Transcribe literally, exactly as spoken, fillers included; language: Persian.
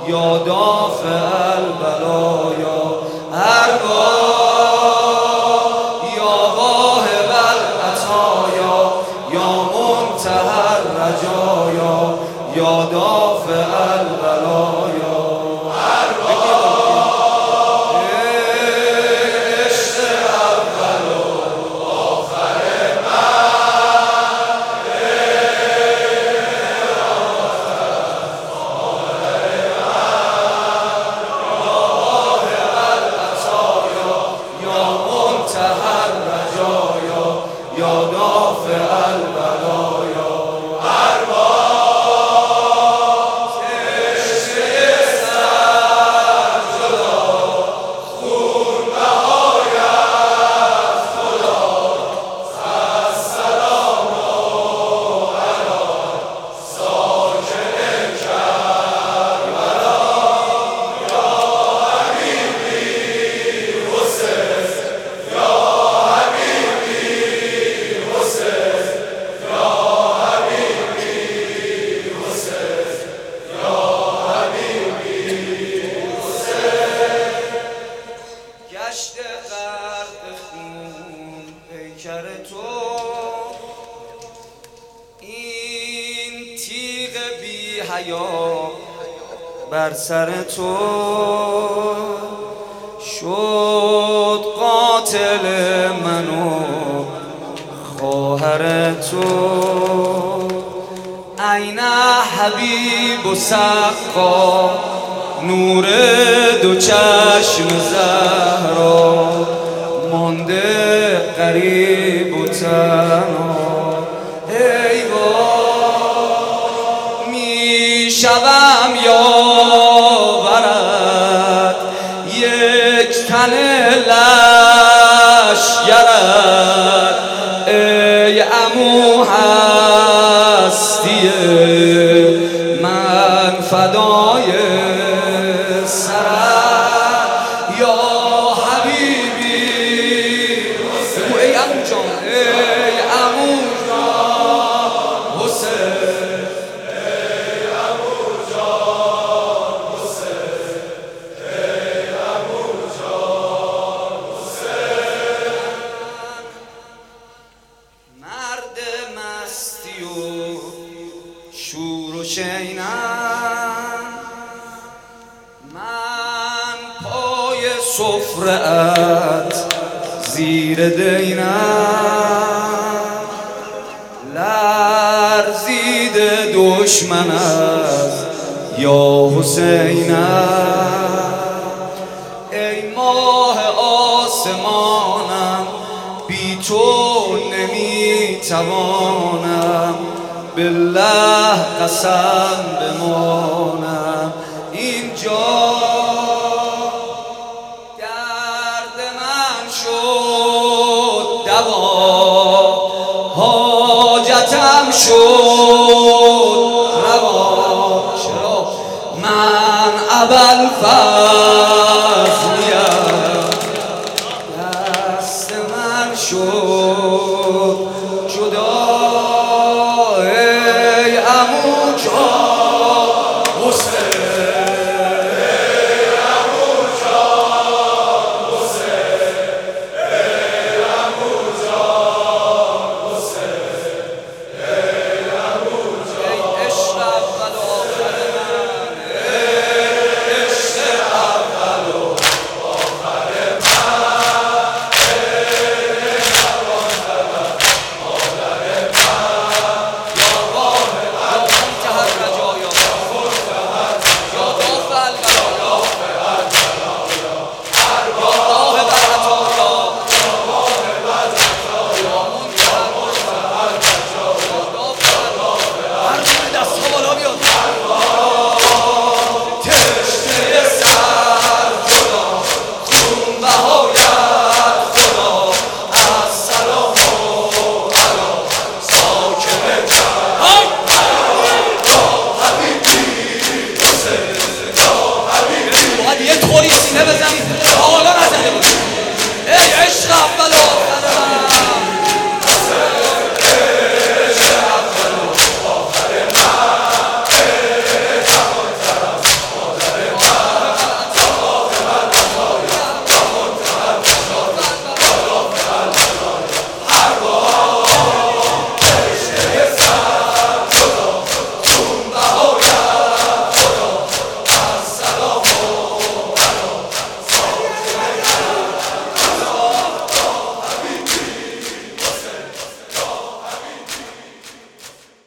یا دافع البلایا، ارباب یا واهب العطایا، یا منتهی الرجایا، یا دافع البلایا. این تیغ بی حیا بر سر تو شد قاتل منو خواهر تو. عین حبیب و سقا نور دو چشم زهرا مانده غریب و تنها. ای وای میشوم یاورت یک تن لشگرت، ای عمو هستی من فدای سرت. یا حبیبی بگو ای عمو جان، ای عمو جان حسین، ای عمو جان حسین، ای عمو جان حسین. مرد مستی و شور و شینم، من پای سفره‌ات زیر دینم، لرزیده دشمن است یا حسینم. ای ماه آسمانم بی تو نمیتوانم، بالله قسم بمانم اینجا. درد من شد دوا، حاجتم شد روا. چرا من ابوالفضل